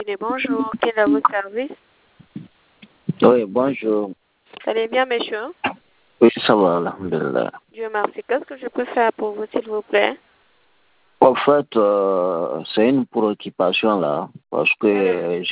Et bonjour, quel est votre service? Oui, bonjour. Ça allez bien, monsieur? Oui, ça va, alhamdulillah. Dieu merci. Qu'est-ce que je peux faire pour vous, s'il vous plaît? En fait, c'est une préoccupation là, parce que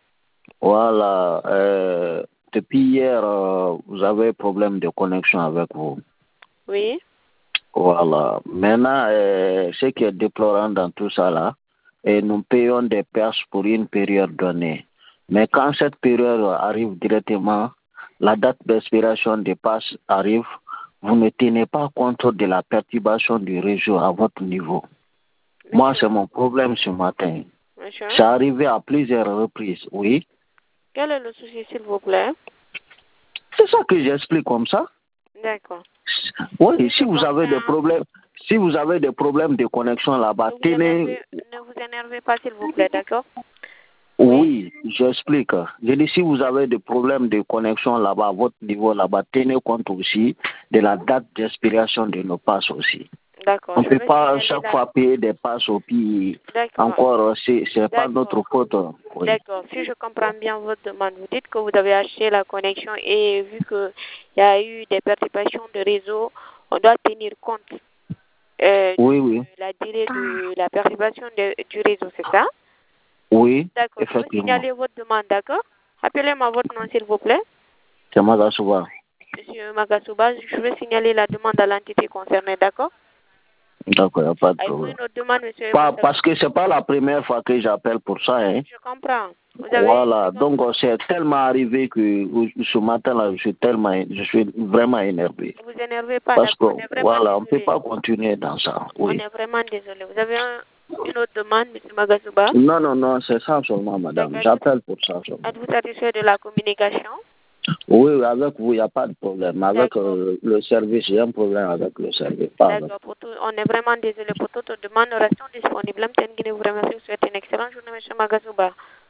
voilà, depuis hier, vous avez problème de connexion avec vous. Oui. Voilà. Maintenant, ce qui est déplorant dans tout ça là, et nous payons des péages pour une période donnée. Mais quand cette période arrive directement, la date d'expiration des passes arrive, vous ne tenez pas compte de la perturbation du réseau à votre niveau. Monsieur. Moi, c'est mon problème ce matin. Monsieur. C'est arrivé à plusieurs reprises, oui. Quel est le souci, s'il vous plaît? C'est ça que j'explique comme ça. D'accord. Oui, si vous avez des problèmes, de connexion là-bas, tenez. Ne vous énervez pas, s'il vous plaît, d'accord? Oui, j'explique. Je dis, si vous avez des problèmes de connexion là-bas, à votre niveau là-bas, tenez compte aussi de la date d'expiration de nos passes aussi. D'accord. On ne peut pas chaque fois payer des passes au pays. Encore, c'est pas notre faute. Oui. D'accord. Si je comprends bien votre demande, vous dites que vous avez acheté la connexion et vu qu'il y a eu des perturbations de réseau, on doit tenir compte oui. de la durée de la perturbation du réseau, c'est ça? Oui, d'accord. effectivement. Je vais signaler votre demande, d'accord? Appelez-moi votre nom, s'il vous plaît. C'est Magasuba. Monsieur Magasuba, je vais signaler la demande à l'entité concernée, d'accord? D'accord, il n'y a pas de problème. Une autre demande, monsieur. Parce que ce n'est pas la première fois que j'appelle pour ça. Hein. Je comprends. Voilà, donc c'est tellement arrivé que ce matin-là, je suis vraiment énervé. Ne vous énervez pas. Parce que, voilà, on ne peut pas continuer dans ça. Oui. On est vraiment désolé. Vous avez une autre demande, monsieur Magasuba? Non, c'est ça seulement, madame. J'appelle pour ça seulement. Êtes-vous satisfait de la communication? Oui, avec vous, il n'y a pas de problème. Avec le service, j'ai un problème avec le service. D'accord, on est vraiment désolé pour toute demande. Nous restons disponibles. Je vous remercie. Je vous souhaite une excellente journée, monsieur Magasuba.